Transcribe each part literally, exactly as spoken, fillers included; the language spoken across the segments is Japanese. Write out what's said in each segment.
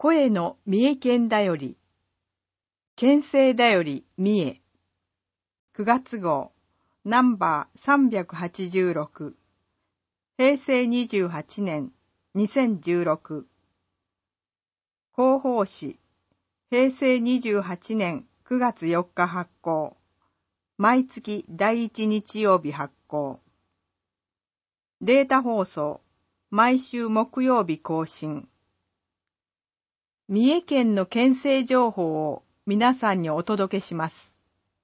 声の三重県だより、県政だより三重、くがつ号、ナンバーさんびゃくはちじゅうろく、へいせいにじゅうはちねん、にせんじゅうろく、広報誌、へいせいにじゅうはちねんくがつよっか発行、毎月だいいち日曜日発行。データ放送、毎週木曜日更新。三重県の県政情報を皆さんにお届けします。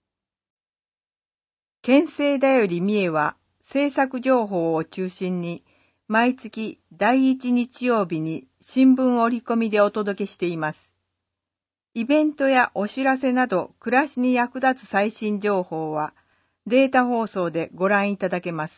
県政だより三重は政策情報を中心に毎月だいいち日曜日に新聞折り込みでお届けしています。イベントやお知らせなど暮らしに役立つ最新情報はデータ放送でご覧いただけます。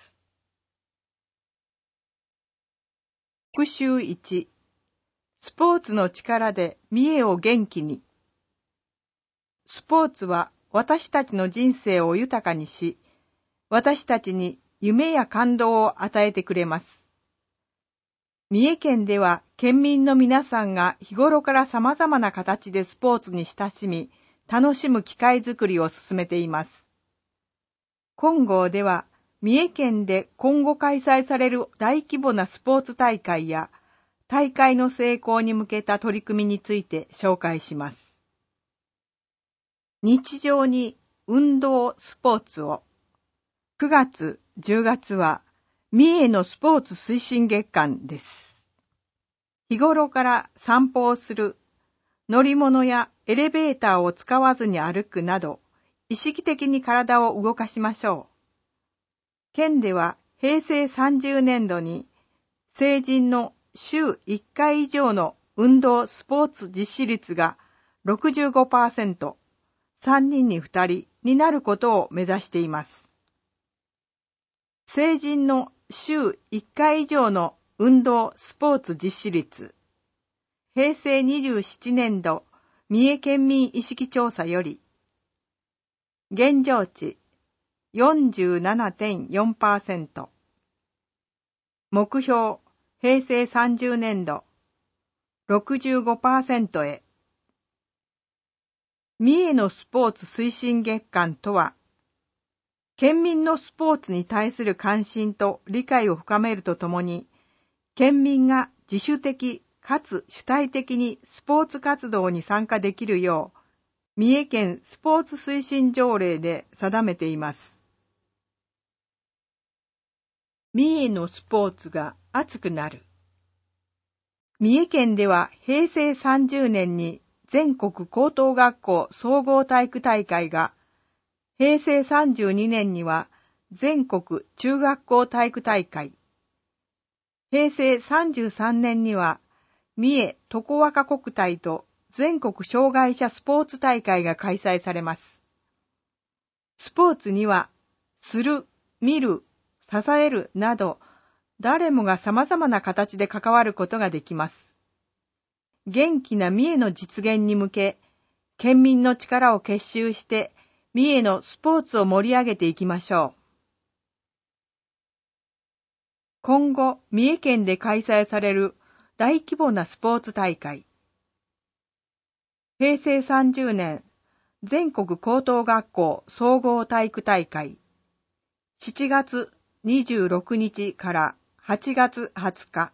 復習いち、スポーツの力で三重を元気に。スポーツは私たちの人生を豊かにし、私たちに夢や感動を与えてくれます。三重県では県民の皆さんが日頃から様々な形でスポーツに親しみ、楽しむ機会づくりを進めています。今号では、三重県で今後開催される大規模なスポーツ大会や、大会の成功に向けた取り組みについて紹介します。日常に運動スポーツを。くがつ、じゅうがつは三重のスポーツ推進月間です。日頃から散歩をする、乗り物やエレベーターを使わずに歩くなど、意識的に体を動かしましょう。県ではへいせいさんじゅうねんどに成人の週いっかい以上の運動スポーツ実施率が ろくじゅうごパーセント、さんにんにふたりになることを目指しています。成人の週いっかい以上の運動スポーツ実施率、へいせいにじゅうななねんど三重県民意識調査より、現状値 よんじゅうななてんよんパーセント、目標へいせいさんじゅうねんど ろくじゅうごパーセント へ。三重のスポーツ推進月間とは、県民のスポーツに対する関心と理解を深めるとともに、県民が自主的かつ主体的にスポーツ活動に参加できるよう、三重県スポーツ推進条例で定めています。三重のスポーツが熱くなる。三重県ではへいせいさんじゅうねんに全国高等学校総合体育大会が、へいせいさんじゅうにねんには全国中学校体育大会、へいせいさんじゅうさんねんには三重常若国体と全国障害者スポーツ大会が開催されます。スポーツには、する、見る、支えるなど、誰もが様々な形で関わることができます。元気な三重の実現に向け、県民の力を結集して、三重のスポーツを盛り上げていきましょう。今後、三重県で開催される大規模なスポーツ大会。へいせいさんじゅうねん全国高等学校総合体育大会。しちがつにじゅうろくにちからはちがつはつか。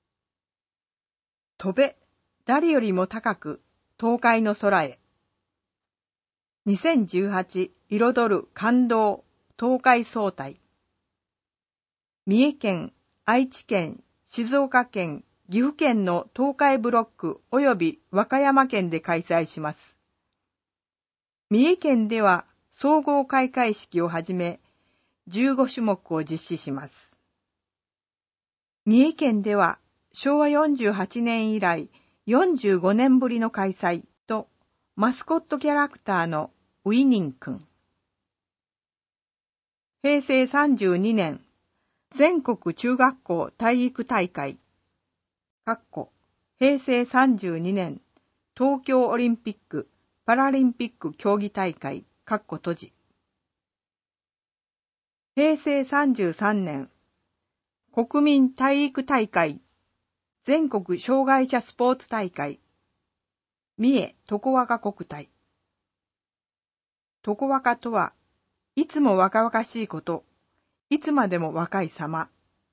飛べ、誰よりも高く、東海の空へ。にせんじゅうはち彩る感動、東海総体。三重県、愛知県、静岡県、岐阜県の東海ブロック及び和歌山県で開催します。三重県では総合開会式をはじめじゅうごしゅもくを実施します。三重県ではしょうわよんじゅうはちねん以来よんじゅうごねんぶりの開催とマスコットキャラクターのウィニンくん。へいせいさんじゅうにねん全国中学校体育大会。かっこへいせいさんじゅうにねん東京オリンピック・パラリンピック競技大会。かっこ閉じ。へいせいさんじゅうさんねん国民体育大会全国障害者スポーツ大会。 三重常若国体。常若とは、いつも若々しいこと、いつまでも若い様。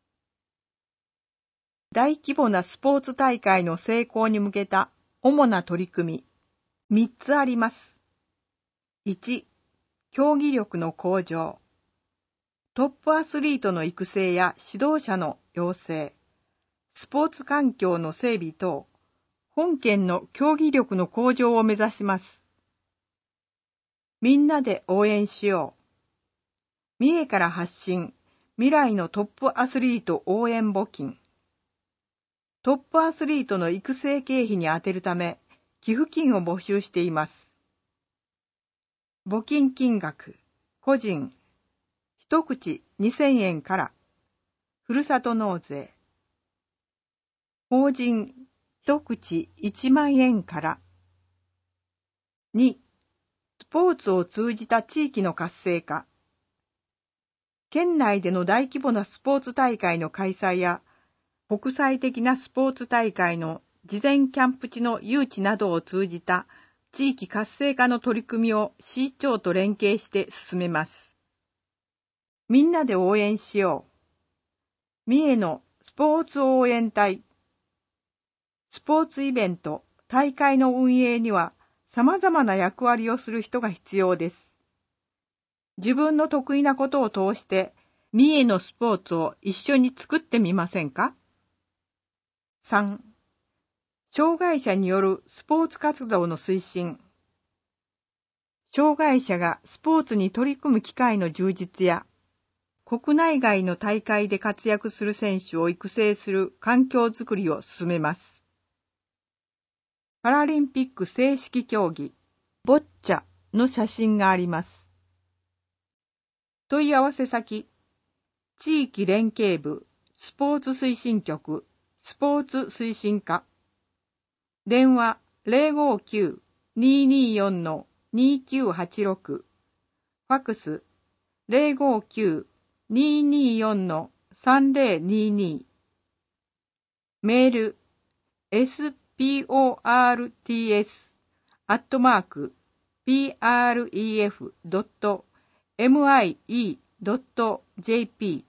大規模なスポーツ大会の成功に向けた主な取り組み、みっつあります。いち、競技力の向上。トップアスリートの育成や指導者の養成、スポーツ環境の整備等、本県の競技力の向上を目指します。みんなで応援しよう。三重から発信、未来のトップアスリート応援募金。トップアスリートの育成経費に充てるため、寄付金を募集しています。募金金額、個人、一口にせんえんから、ふるさと納税。法人、一口いちまんえんから。に、スポーツを通じた地域の活性化。県内での大規模なスポーツ大会の開催や、国際的なスポーツ大会の事前キャンプ地の誘致などを通じた地域活性化の取り組みを市長と連携して進めます。みんなで応援しよう。三重のスポーツ応援隊。スポーツイベント、大会の運営には様々な役割をする人が必要です。自分の得意なことを通して三重のスポーツを一緒に作ってみませんか？さん、障害者によるスポーツ活動の推進。障害者がスポーツに取り組む機会の充実や、国内外の大会で活躍する選手を育成する環境づくりを進めます。パラリンピック正式競技、ボッチャの写真があります。問い合わせ先、地域連携部、スポーツ推進局、スポーツ推進課。電話 ゼロごきゅう にーにーよん にーきゅうはちろく。ファックス ゼロごきゅう にーにーよん さんぜろにーにー。メール エスポーツ アットマーク ピーアールイーエフ ドット ミイ ドット ジェーピー。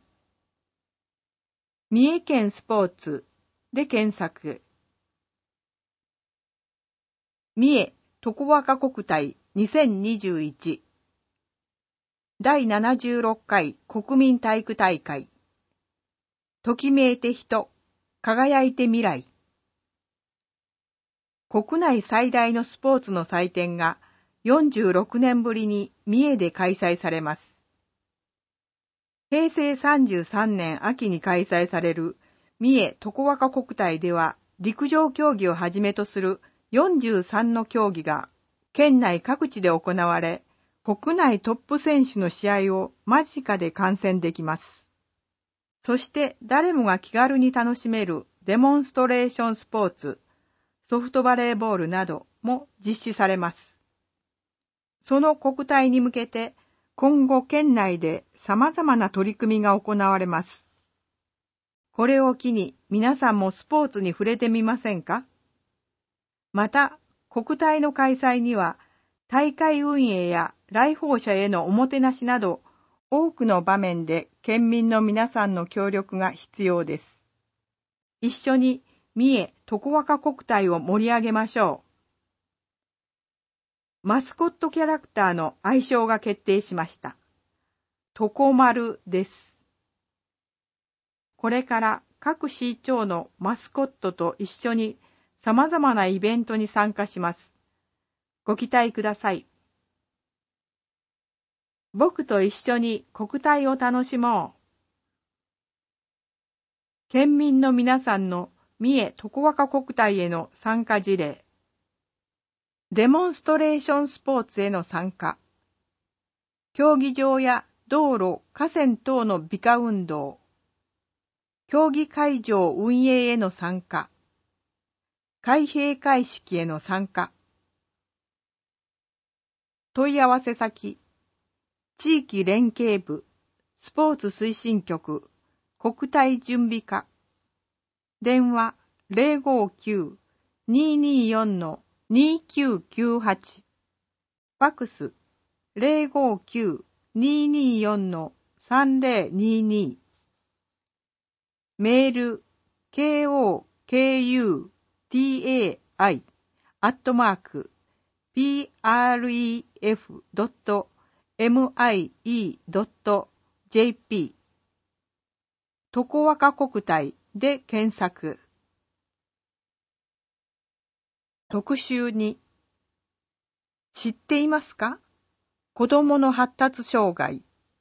三重県スポーツで検索。三重常若国体にせんにじゅういちだいななじゅうろっかい国民体育大会。ときめいて人、輝いて未来。国内最大のスポーツの祭典がよんじゅうろくねんぶりに三重で開催されます。へいせいさんじゅうさんねん秋に開催される三重常若国体では陸上競技をはじめとするよんじゅうさんの競技が県内各地で行われ、国内トップ選手の試合を間近で観戦できます。そして誰もが気軽に楽しめるデモンストレーションスポーツ、ソフトバレーボールなども実施されます。その国体に向けて今後県内で様々な取り組みが行われます。これを機に皆さんもスポーツに触れてみませんか？また、国体の開催には大会運営や来訪者へのおもてなしなど多くの場面で県民の皆さんの協力が必要です。一緒に三重常若国体を盛り上げましょう。マスコットキャラクターの愛称が決定しました。とこまるです。これから各市町のマスコットと一緒に様々なイベントに参加します。ご期待ください。僕と一緒に国体を楽しもう。県民の皆さんの三重常若国体への参加事例。デモンストレーションスポーツへの参加。競技場や道路、河川等の美化運動。競技会場運営への参加。開閉会式への参加。問い合わせ先。地域連携部、スポーツ推進局、国体準備課。電話 ゼロごきゅう にーにーよんにきゅうきゅうはち、ファクス ゼロごきゅう にーにーよん さんぜろにーにー、メール ケーオーケーユーティーエーアイ アットマーク ピーアールイーエフ ドット エムアイイー ドット ジェーピー トコワカ国体で検索。特集に、知っていますか？子どもの発達障害。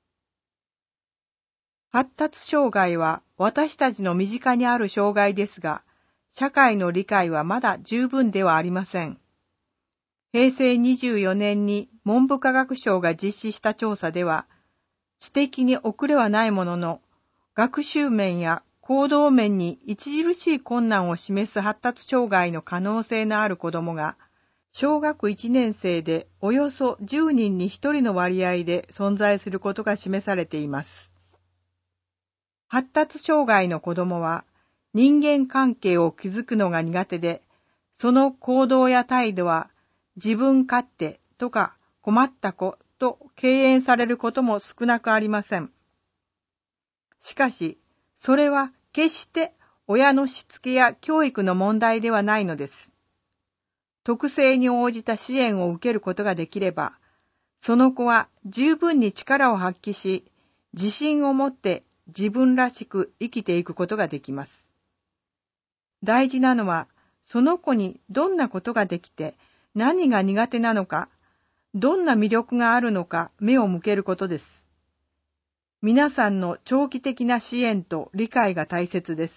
発達障害は私たちの身近にある障害ですが、社会の理解はまだ十分ではありません。へいせいにじゅうよねんに文部科学省が実施した調査では、知的に遅れはないものの、学習面や行動面に著しい困難を示す発達障害の可能性のある子どもが、小学いちねんせいでおよそじゅうにんにひとりの割合で存在することが示されています。発達障害の子どもは人間関係を築くのが苦手で、その行動や態度は自分勝手とか困った子と敬遠されることも少なくありません。しかし、それは決して親のしつけや教育の問題ではないのです。特性に応じた支援を受けることができれば、その子は十分に力を発揮し、自信を持って自分らしく生きていくことができます。大事なのは、その子にどんなことができて、何が苦手なのか、どんな魅力があるのか目を向けることです。皆さんの長期的な支援と理解が大切です。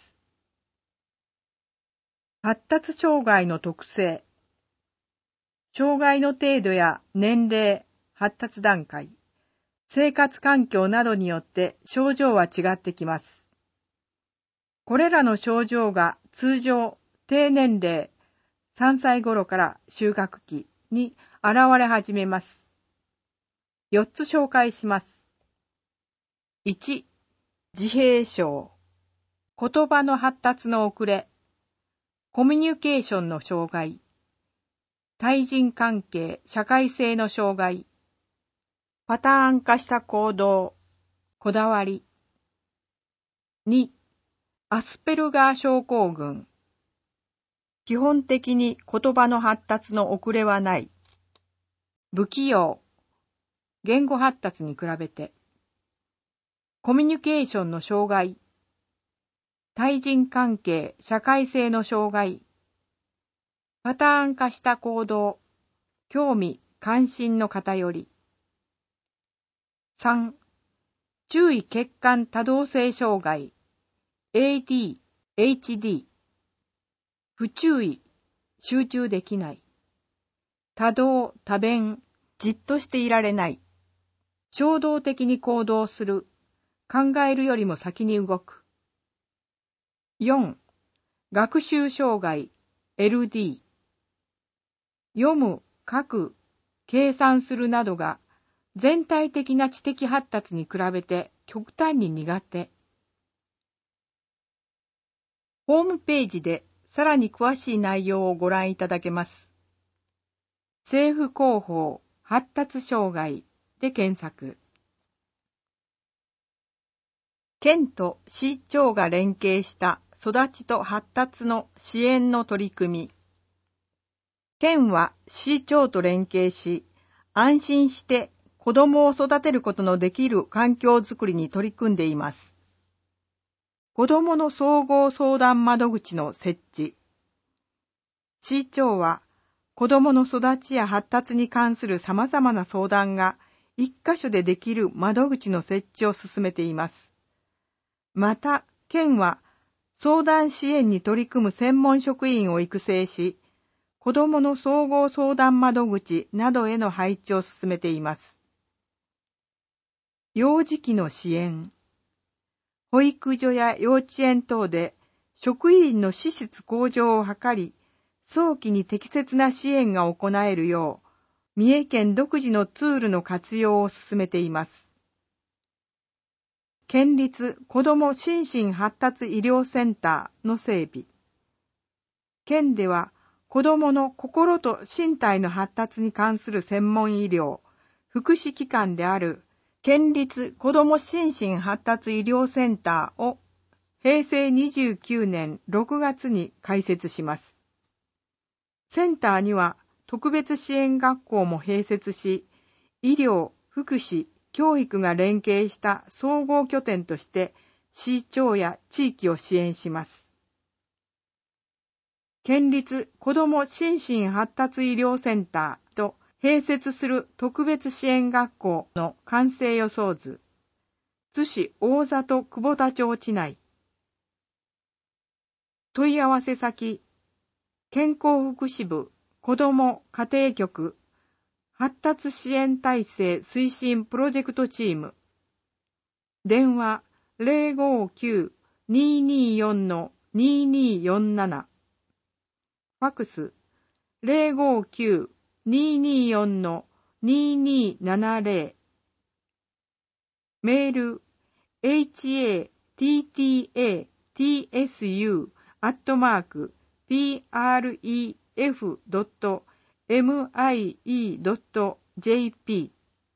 発達障害の特性。障害の程度や年齢、発達段階、生活環境などによって症状は違ってきます。これらの症状が通常、低年齢、さんさい頃から就学期に現れ始めます。よっつ紹介します。いち、自閉症。言葉の発達の遅れ、コミュニケーションの障害、対人関係・社会性の障害、パターン化した行動、こだわり。に、アスペルガー症候群。基本的に言葉の発達の遅れはない。不器用。言語発達に比べて。コミュニケーションの障害。対人関係・社会性の障害。パターン化した行動。興味・関心の偏り。さん、注意欠陥多動性障害。エーディー、エイチディー。不注意、集中できない。多動、多弁、じっとしていられない。衝動的に行動する。考えるよりも先に動く。よん、学習障害、エルディー。読む、書く、計算するなどが全体的な知的発達に比べて極端に苦手。ホームページでさらに詳しい内容をご覧いただけます。政府広報発達障害で検索。県と市町が連携した育ちと発達の支援の取り組み。県は市町と連携し、安心して子どもを育てることのできる環境づくりに取り組んでいます。子どもの総合相談窓口の設置。市町は子どもの育ちや発達に関する様々な相談が一箇所でできる窓口の設置を進めています。また、県は相談支援に取り組む専門職員を育成し、子どもの総合相談窓口などへの配置を進めています。幼児期の支援。保育所や幼稚園等で職員の資質向上を図り、早期に適切な支援が行えるよう、三重県独自のツールの活用を進めています。県立子ども心身発達医療センターの整備。県では子どもの心と身体の発達に関する専門医療、福祉機関である県立子ども心身発達医療センターをへいせいにじゅうきゅうねんろくがつに開設します。センターには特別支援学校も併設し、医療、福祉、教育が連携した総合拠点として市町や地域を支援します。県立子ども心身発達医療センターと併設する特別支援学校の完成予想図。津市大里久保田町地内。問い合わせ先、健康福祉部子ども家庭局発達支援体制推進プロジェクトチーム。電話 ゼロごきゅう にーにーよん にーにーよんなな。ファクス ゼロごきゅう にーにーよん にーにーななゼロ。メール エイチエーティーティーエーティーエスユー アットマーク ピーアールイーエフ ドット エムアイイー ドット ジェーピー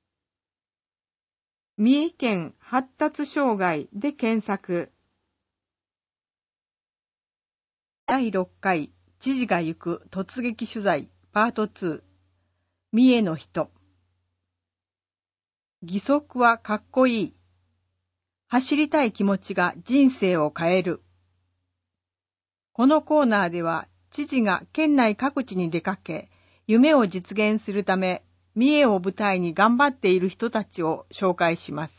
三重県発達障害で検索。だいろっかい知事が行く突撃取材パートツー。三重の人。義足はかっこいい。走りたい気持ちが人生を変える。このコーナーでは知事が県内各地に出かけ、夢を実現するため、三重を舞台に頑張っている人たちを紹介します。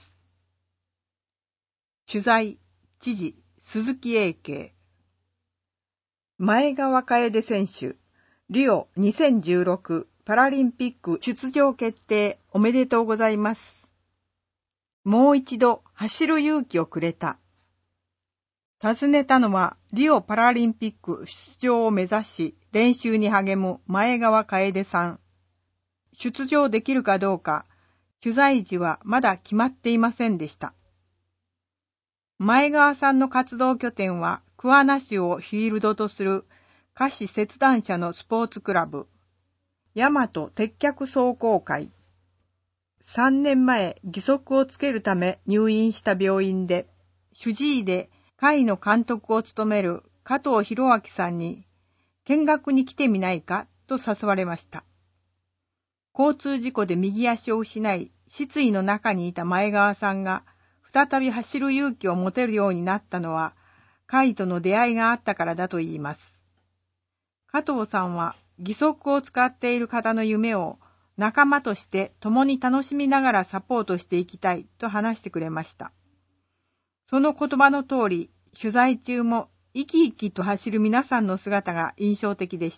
取材、知事、鈴木英慶。前川楓選手、リオにせんじゅうろくパラリンピック出場決定おめでとうございます。もう一度走る勇気をくれた。訪ねたのはリオパラリンピック出場を目指し練習に励む前川楓さん。出場できるかどうか、取材時はまだ決まっていませんでした。前川さんの活動拠点は桑名市をフィールドとする下肢切断者のスポーツクラブ、大和鉄脚壮行会。さんねんまえ義足をつけるため入院した病院で、主治医で会の監督を務める加藤博明さんに見学に来てみないかと誘われました。交通事故で右足を失い、失意の中にいた前川さんが再び走る勇気を持てるようになったのは、会との出会いがあったからだといいます。加藤さんは義足を使っている方の夢を仲間として共に楽しみながらサポートしていきたいと話してくれました。その言葉の通り、取材中も生き生きと走る皆さんの姿が印象的でした。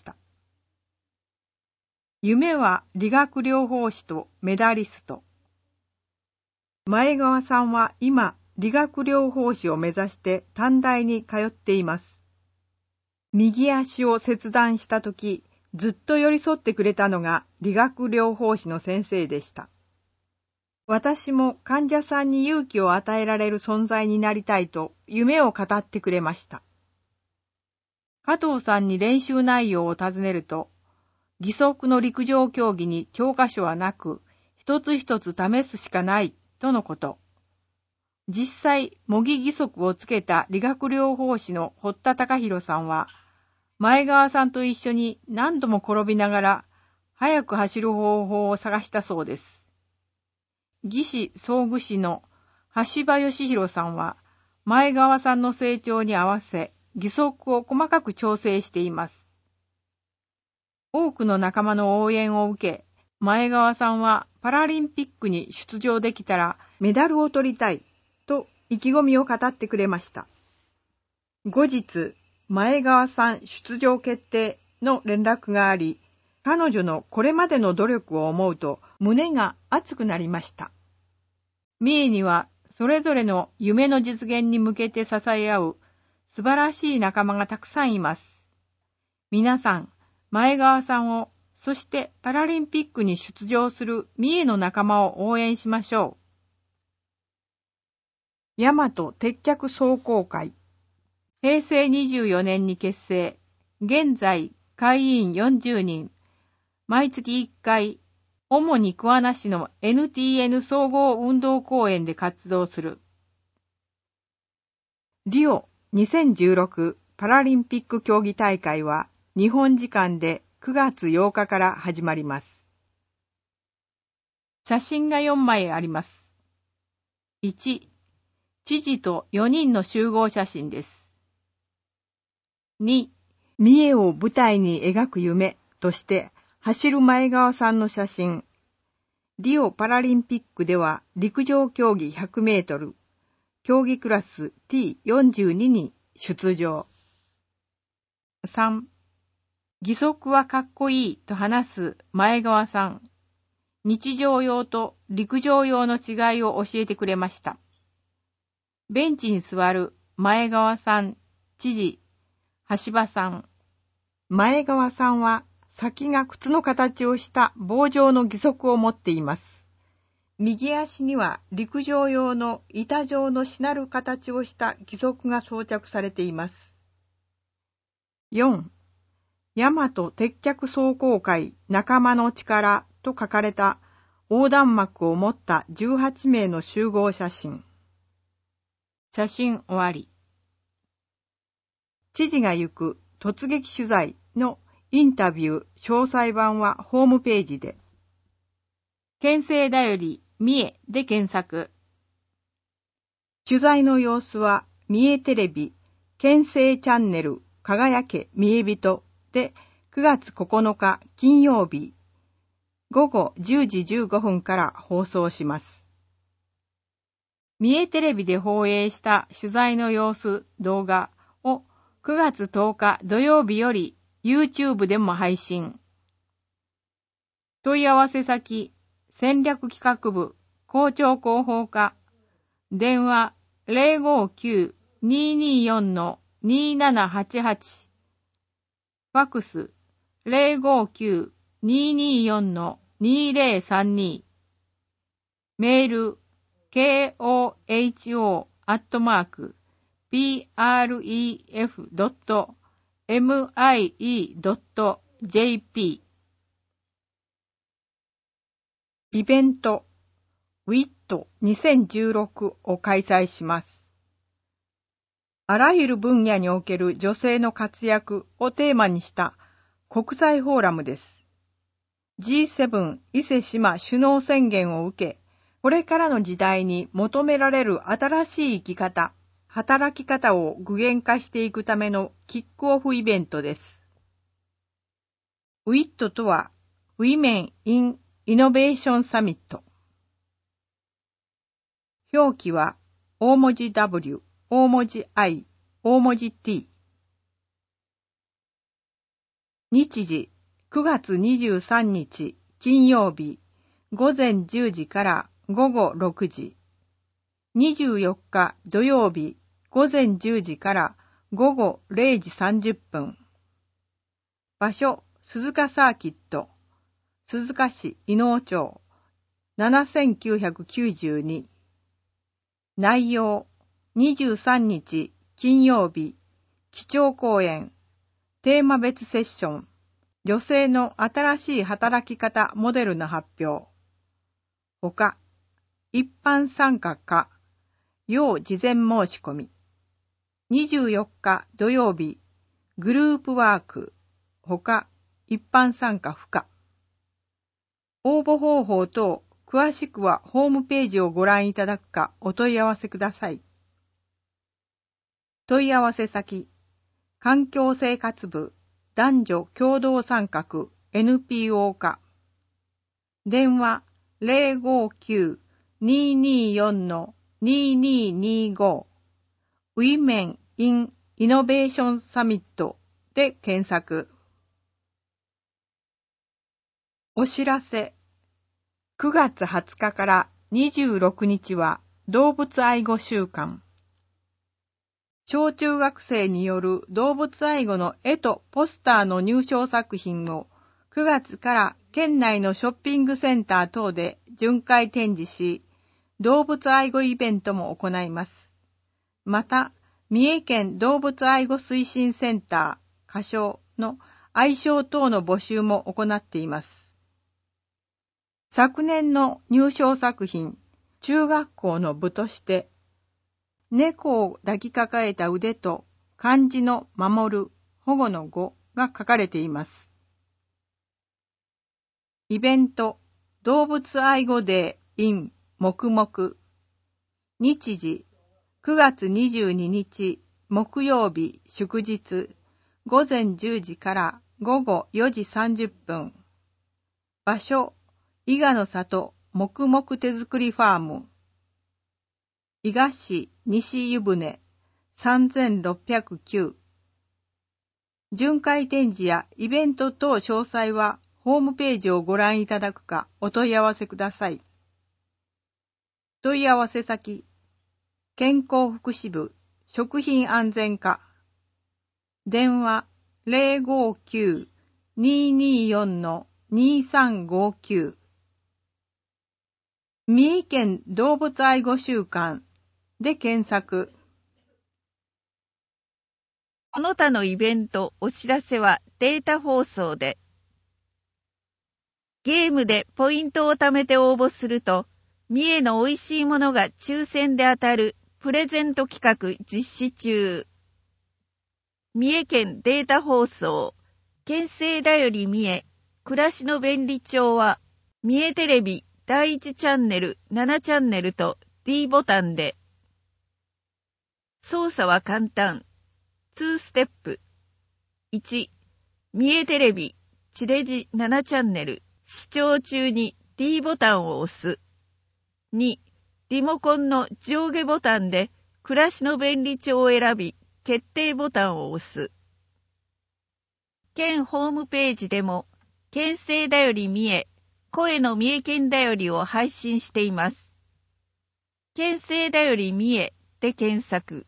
夢は理学療法士とメダリスト。前川さんは今、理学療法士を目指して短大に通っています。右足を切断したとき、ずっと寄り添ってくれたのが理学療法士の先生でした。私も患者さんに勇気を与えられる存在になりたいと夢を語ってくれました。加藤さんに練習内容を尋ねると、義足の陸上競技に教科書はなく、一つ一つ試すしかないとのこと。実際、模擬義足をつけた理学療法士の堀田隆弘さんは、前川さんと一緒に何度も転びながら、速く走る方法を探したそうです。義肢装具士の橋場義弘さんは、前川さんの成長に合わせ、義足を細かく調整しています。多くの仲間の応援を受け、前川さんはパラリンピックに出場できたらメダルを取りたいと意気込みを語ってくれました。後日、前川さん出場決定の連絡があり、彼女のこれまでの努力を思うと胸が熱くなりました。三重にはそれぞれの夢の実現に向けて支え合う素晴らしい仲間がたくさんいます。皆さん、前川さんを、そしてパラリンピックに出場する三重の仲間を応援しましょう。大和鉄脚壮行会。へいせいにじゅうよねんに結成。現在、 会員よんじゅうにん、毎月いっかい、主に桑名市の エヌティーエヌ 総合運動公園で活動する。リオにせんじゅうろくパラリンピック競技大会は日本時間でくがつようかから始まります。写真がよんまいあります。いち、知事とよにんの集合写真です。に、三重を舞台に描く夢として走る前川さんの写真。リオパラリンピックでは陸上競技ひゃくメートル、競技クラス ティーよんじゅうに に出場。さん、義足はかっこいいと話す前川さん。日常用と陸上用の違いを教えてくれました。ベンチに座る前川さん、知事、橋場さん。前川さんは先が靴の形をした棒状の義足を持っています。右足には陸上用の板状のしなる形をした義足が装着されています。よん、大和鉄脚壮行会仲間の力と書かれた横断幕を持ったじゅうはちめいの集合写真。写真終わり。知事が行く突撃取材のインタビュー詳細版はホームページで。県政だより三重で検索。取材の様子は三重テレビ県政チャンネル輝け三重人でくがつここのか金曜日ごごじゅうじじゅうごふんから放送します。三重テレビで放映した取材の様子動画をくがつとおか土曜日より YouTube でも配信。問い合わせ先、戦略企画部、校長広報課、電話 ゼロごきゅう にーにーよん にーななはちはち、ファックス ゼロごきゅう にーにーよん にーぜろさんに、メール ケーオーエイチオー アットマーク ピーアールイーエフ ドット エムアイイー ドット ジェーピー。イベント ウィットにせんじゅうろく を開催します。あらゆる分野における女性の活躍をテーマにした国際フォーラムです。ジーセブン 伊勢志摩首脳宣言を受け、これからの時代に求められる新しい生き方、働き方を具現化していくためのキックオフイベントです。ウィット とは、Women in Innovation Summit。表記は、大文字 W、大文字 I、大文字 T。日時、くがつにじゅうさんにち金曜日、ごぜんじゅうじからごごろくじ。にじゅうよっか土曜日、ごぜんじゅうじからごごれいじさんじゅっぷん。場所、鈴鹿サーキット、鈴鹿市伊能町、ななせんきゅうひゃくきゅうじゅうに。内容、にじゅうさんにち金曜日、基調講演、テーマ別セッション、女性の新しい働き方モデルの発表。ほか、一般参加か、要事前申し込み。にじゅうよっか土曜日、グループワーク、ほか、一般参加不可。応募方法等、詳しくはホームページをご覧いただくかお問い合わせください。問い合わせ先、環境生活部男女共同参画 エヌピーオー 課。電話 ゼロごきゅう にーにーよん にーにーにーご Women in Innovation Summit で検索。お知らせ。くがつはつかからにじゅうろくにちは動物愛護週間。小中学生による動物愛護の絵とポスターの入賞作品をくがつから県内のショッピングセンター等で巡回展示し、動物愛護イベントも行います。また、三重県動物愛護推進センター、仮称の愛称等の募集も行っています。昨年の入賞作品、中学校の部として、猫を抱きかかえた腕と漢字の守る、保護の語が書かれています。イベント、動物愛護デー in 黙々。日時、くがつにじゅうににち木曜日祝日、ごぜんじゅうじからごごよじさんじゅっぷん。場所、伊賀の里黙々手作りファーム。伊賀市西湯船さんぜんろっぴゃくきゅう。巡回展示やイベント等詳細はホームページをご覧いただくかお問い合わせください。問い合わせ先、健康福祉部食品安全課。電話 ゼロごきゅう にーにーよん にーさんごきゅう。三重県動物愛護週間で検索。 その他のイベント、お知らせはデータ放送で。ゲームでポイントを貯めて応募すると、三重の美味しいものが抽選で当たるプレゼント企画実施中。三重県データ放送、県政だより三重、暮らしの便利帳は、三重テレビだいいちチャンネル、ななチャンネルと D ボタンで。操作は簡単。にステップ。いち、三重テレビ、地デジななチャンネル、視聴中に D ボタンを押す。に、リモコンの上下ボタンで暮らしの便利帳を選び、決定ボタンを押す。県ホームページでも、県政だより三重、声の三重県だよりを配信しています。県政だより三重で検索。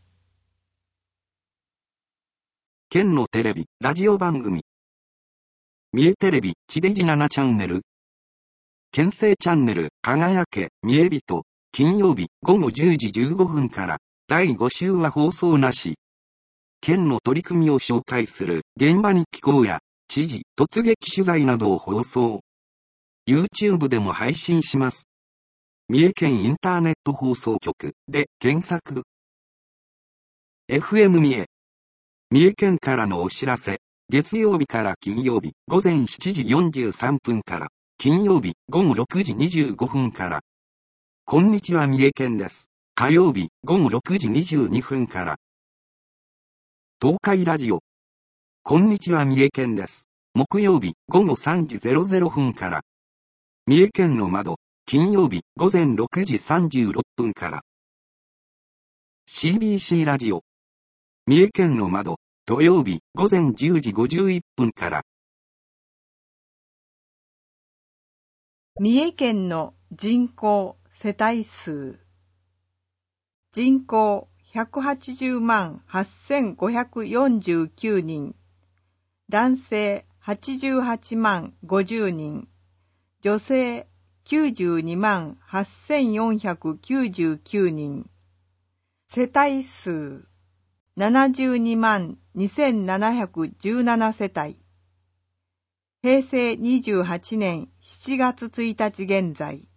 県のテレビ、ラジオ番組。三重テレビ、地デジななチャンネル。県政チャンネル、輝け、三重人、金曜日ごごじゅうじじゅうごふんから、だいご週は放送なし。県の取り組みを紹介する、現場日記講や、知事、突撃取材などを放送。YouTube でも配信します。三重県インターネット放送局で検索。エフエム 三重。三重県からのお知らせ。月曜日から金曜日ごぜんしちじよんじゅうさんぷんから、金曜日ごごろくじにじゅうごふんから。こんにちは三重県です。火曜日ごごろくじにじゅうにふんから。東海ラジオ。こんにちは三重県です。木曜日ごごさんじぜろぜろふんから。三重県の窓。金曜日ごぜんろくじさんじゅうろっぷんから。シービーシー ラジオ。三重県の窓。土曜日ごぜんじゅうじごじゅういっぷんから。 三重県の人口世帯数。人口ひゃくはちじゅうまんはっせんごひゃくよんじゅうきゅうにん。男性はちじゅうはちまんごじゅうにん。女性きゅうじゅうにまんはっせんよんひゃくきゅうじゅうきゅうにん。世帯数ななじゅうにまんにせんななひゃくじゅうなな世帯。へいせいにじゅうはちねんしちがつついたち現在。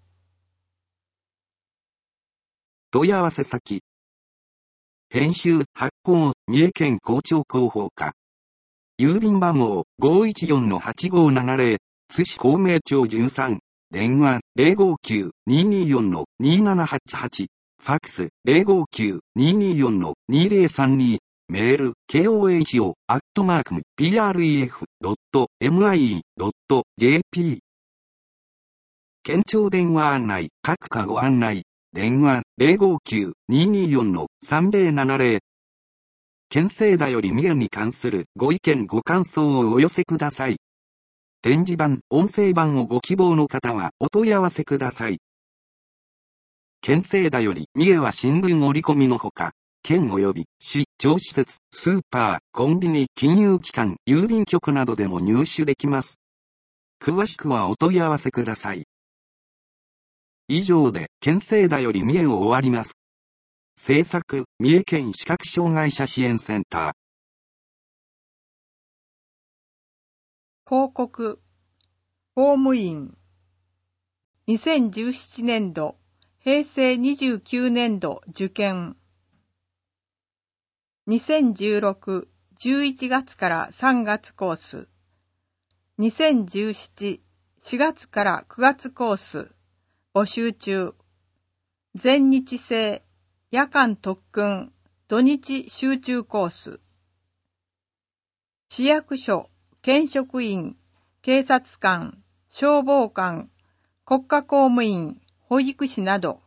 問い合わせ先。編集発行三重県広聴広報課。郵便番号 ごーいちよんのはちごーななぜろ 津市公明町じゅうさん。電話 ゼロごきゅう にーにーよんのにーななはちはち。ファックス ゼロごきゅう にーにーよんのにーぜろさんに。メール ケーオーエイチオー アットマーク ピーアールイーエフ ドット エムアイイー ドット ジェーピー。県庁電話案内、各課ご案内。電話 ゼロごきゅう にーにーよんのさんぜろななぜろ。県政だより三重に関するご意見ご感想をお寄せください。展示版、音声版をご希望の方はお問い合わせください。県政だより三重は新聞折り込みのほか、県及び市、町施設、スーパー、コンビニ、金融機関、郵便局などでも入手できます。詳しくはお問い合わせください。以上で、県政だより三重を終わります。制作、三重県視覚障害者支援センター。 広告、公務員、にせんじゅうななねんど、平成にじゅうきゅうねんど受験、にせんじゅうろく、じゅういちがつからさんがつコース、にせんじゅうなな、しがつからくがつコース、募集中、全日制、夜間特訓、土日集中コース、市役所、県職員、警察官、消防官、国家公務員、保育士など、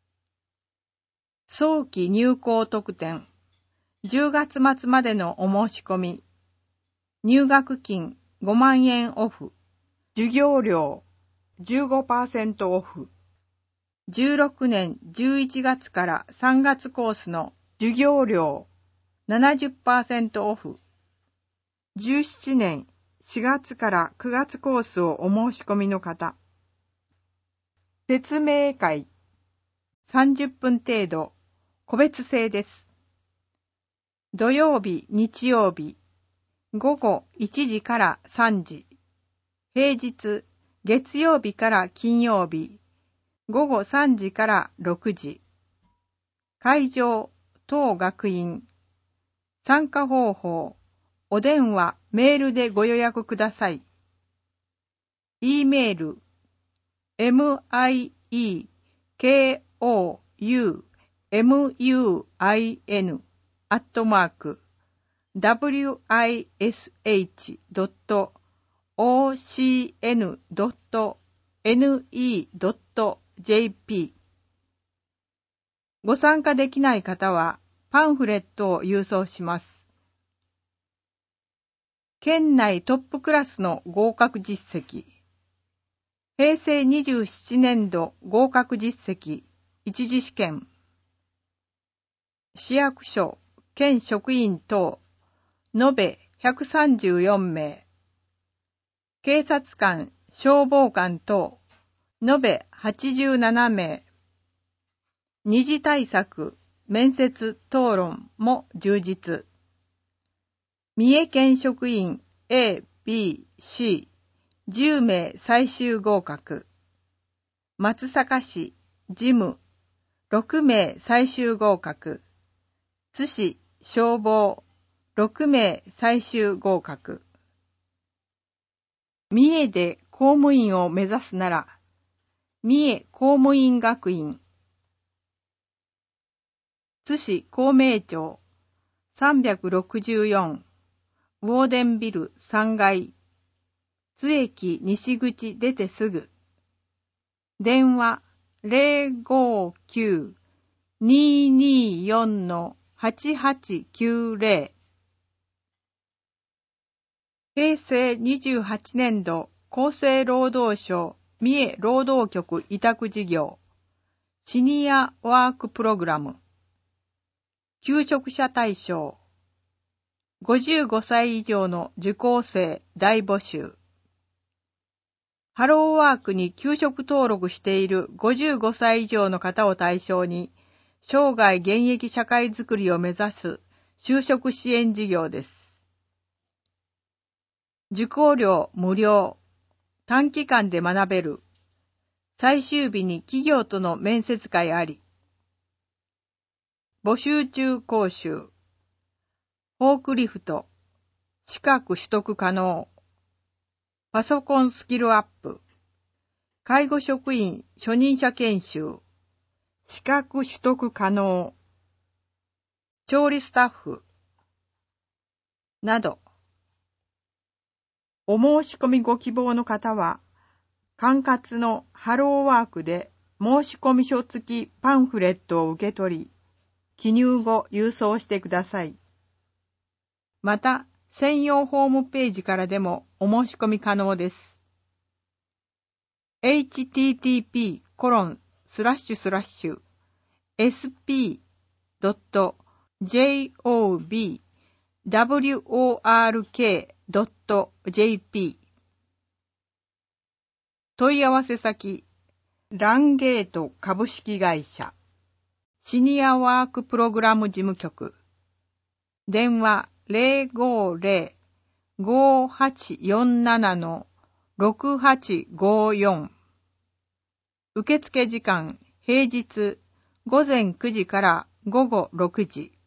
早期入校特典、じゅうがつ末までのお申し込み、入学金ごまんえんオフ、授業料 じゅうごパーセント オフ、じゅうろくねんじゅういちがつからさんがつコースの授業料 ななじゅっパーセント オフ、じゅうななねんしがつからくがつコースをお申し込みの方、説明会さんじゅっぷん程度、個別制です。土曜日、日曜日、ごごいちじからさんじ、平日、月曜日から金曜日、ごごさんじからろくじ。会場、当学院。参加方法、お電話、メールでご予約ください。e メール、ミーケーオーユーエムユーアイエヌ アットマーク ダブリューアイエスエイチ ドット オーシーエヌ ドット エヌイー ドット ジェーピー ご参加できない方はパンフレットを郵送します。県内トップクラスの合格実績。平成にじゅうななねんど合格実績一次試験。市役所、県職員等、延べひゃくさんじゅうよんめい。警察官、消防官等、延べはちじゅうななめい。二次対策、面接、討論も充実。三重県職員 A、B、C、じゅうめい最終合格。松阪市、事務、ろくめい最終合格。津市、消防、ろくめい最終合格。三重で公務員を目指すなら、三重公務員学院。津市公明町さんびゃくろくじゅうよん、ウォーデンビルさんがい、津駅西口出てすぐ。電話 ゼロごきゅう にーにーよん はちはちきゅうゼロ。平成にじゅうはちねんど厚生労働省三重労働局委託事業シニアワークプログラム求職者対象ごじゅうごさい以上の受講生大募集。ハローワークに求職登録しているごじゅうごさい以上の方を対象に生涯現役社会づくりを目指す就職支援事業です。受講料無料。短期間で学べる。最終日に企業との面接会あり。募集中講習。フォークリフト。資格取得可能。パソコンスキルアップ。介護職員初任者研修。資格取得可能。調理スタッフ。など。お申し込みご希望の方は、管轄のハローワークで申し込み書付きパンフレットを受け取り、記入後郵送してください。また、専用ホームページからでもお申し込み可能です。エイチティーティーピーコロンスラッシュスラッシュエスピードットジェイオービーダブリューオーアールケードットジェーピー 問い合わせ先ランゲート株式会社シニアワークプログラム事務局電話 ゼロごゼロごはちよんななのろくはちごよん。受付時間、平日、午前くじから午後ろくじ。